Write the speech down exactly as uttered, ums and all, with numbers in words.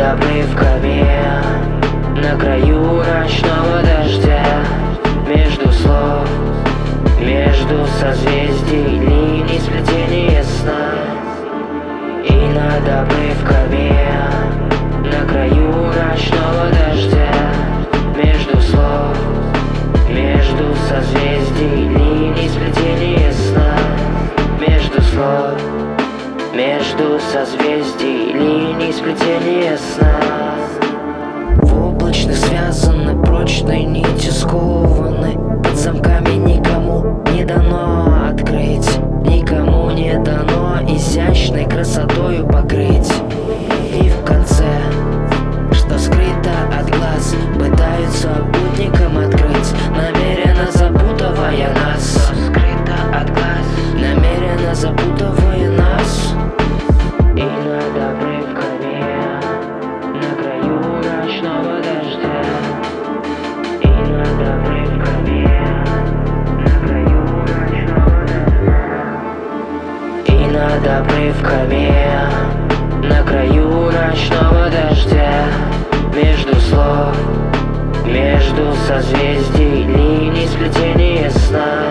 обрывками на краю ночного дождя, между слов, между созвездий, линий сплетения сна. И над обрывками на краю ночного дождя, между слов, между созвездий, линий сплетения сна. Между слов, между созвездий, линий сплетения сна. В облачных связаны прочной нитью, скованы под замками, никому не дано открыть, никому не дано изящной красотою покрыть. И в конце, что скрыто от глаз, пытаются путникам открыть, намеренно запутывая нас. Что скрыто от глаз, намеренно запутывая нас. И над обрывками на краю ночного дождя, и над обрывками на краю ночного дождя, и над обрывками на краю ночного дождя, между слов, между созвездий, линий сплетения сна.